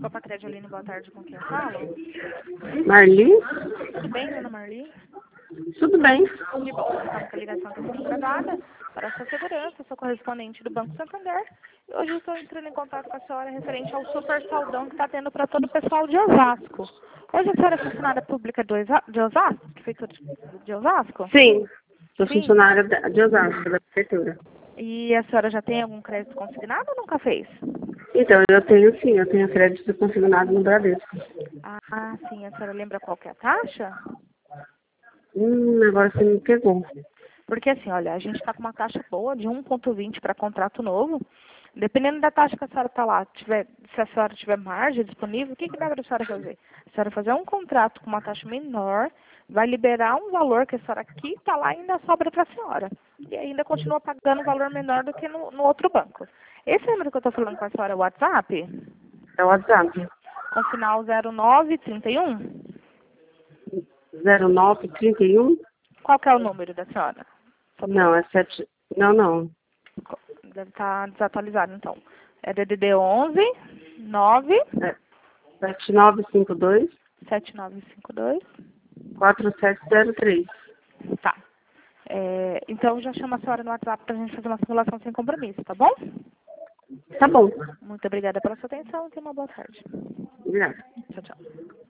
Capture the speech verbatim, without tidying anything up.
Copa Credialine, boa tarde, com quem eu falo? Marli? Tudo bem, dona Marli? Tudo bem. Que bom, estamos com a ligação está sendo gravada para a sua segurança, sou correspondente do Banco Santander. E hoje eu estou entrando em contato com a senhora referente ao super saldão que está tendo para todo o pessoal de Osasco. Hoje a senhora é funcionária pública de Osa- de Osasco? Prefeitura de Osasco? Sim, sou Sim. funcionária da- de Osasco, da prefeitura. E a senhora já tem algum crédito consignado ou nunca fez? Então, eu tenho sim, eu tenho crédito consignado no Bradesco. Ah, sim. A senhora lembra qual que é a taxa? Hum, agora você me pegou. Porque assim, olha, a gente está com uma taxa boa de um vírgula vinte para contrato novo. Dependendo da taxa que a senhora está lá, tiver, se a senhora tiver margem disponível, o que, que dá para a senhora fazer? A senhora fazer um contrato com uma taxa menor, vai liberar um valor que a senhora aqui está lá e ainda sobra para a senhora. E ainda continua pagando um valor menor do que no, no outro banco. Esse número que eu estou falando com a senhora é o WhatsApp? É o WhatsApp. Com final zero nove trinta e um? zero nove trinta e um? Qual que é o número da senhora? Só pra- Não, é sete. Não, não. Deve estar desatualizado, então. É D D D onze nove É sete nove cinco dois sete nove cinco dois. quatro sete zero três. Tá. É, então, já chama a senhora no WhatsApp para a gente fazer uma simulação sem compromisso, tá bom? Tá bom. Muito obrigada pela sua atenção e tenha uma boa tarde. Obrigada. Tchau, tchau.